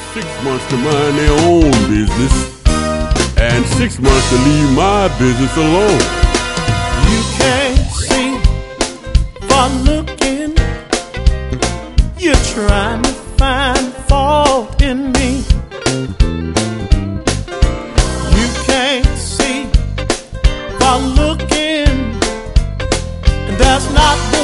6 months to mind their own business, and 6 months to leave my business alone. You can't see for looking. You're trying to find fault in me. You can't see for looking, and that's not